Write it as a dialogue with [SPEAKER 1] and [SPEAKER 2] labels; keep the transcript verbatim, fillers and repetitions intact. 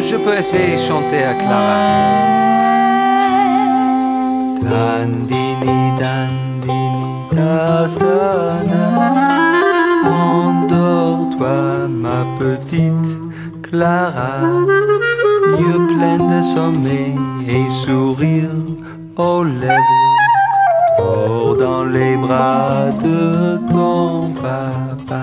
[SPEAKER 1] je peux essayer de chanter à Clara.
[SPEAKER 2] Dandini, dandini, dastana. Endors-toi, ma petite Clara. Yeux pleins de sommeil et sourire aux lèvres. Dors dans les bras de ton papa.